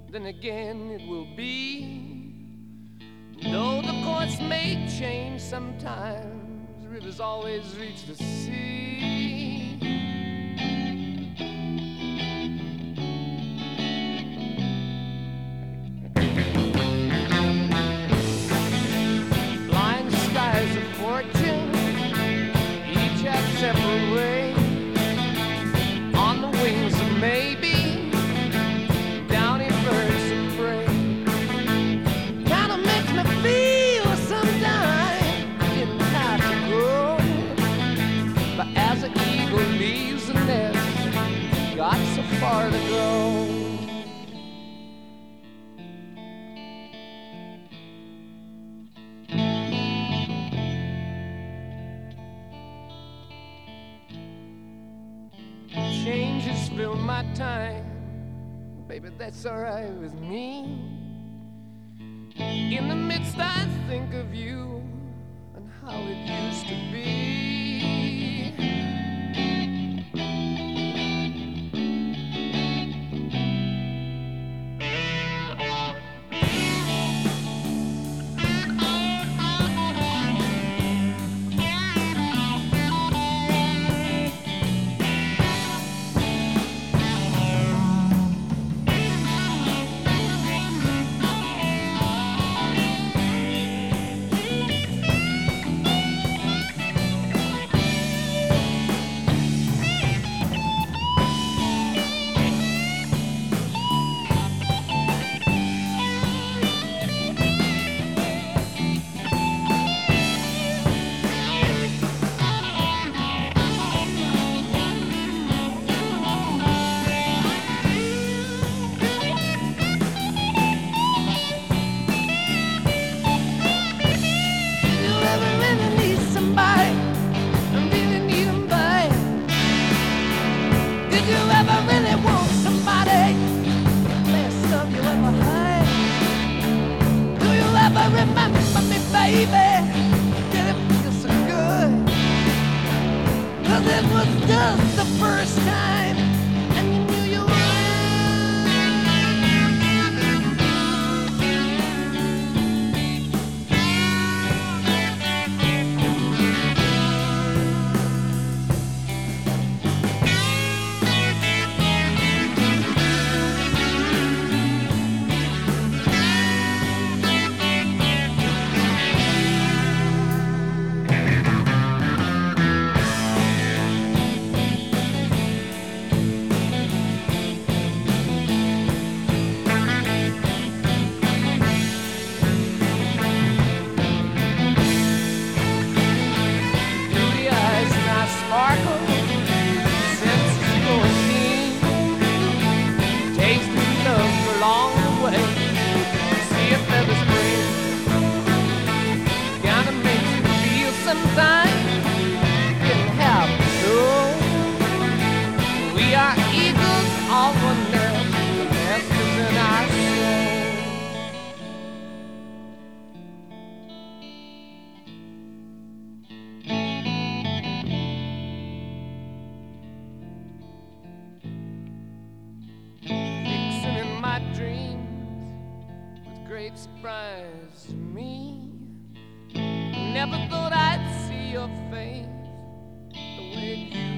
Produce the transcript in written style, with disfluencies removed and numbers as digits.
then again it will be. Though the course may change sometimes, rivers always reach the sea. Blind skies of fortune, each have separate way. On the wings of maybe, downy birds of prey. Kinda makes me feel sometimes I didn't have to go. But as an eagle leaves the nest, got so far to go. Changes fill my time, baby, that's alright with me. In the midst I think of you and how it used to be. Remember me, baby, did it feel so good? 'Cause it was just the first time, and you knew you sparkle, senses going keen, tasting love along the way. See if ever spring kinda makes me feel sometimes getting happy. So we are eagles, all one nest, the nest is in our soul. My dreams with great surprise to me. Never thought I'd see your face the way it used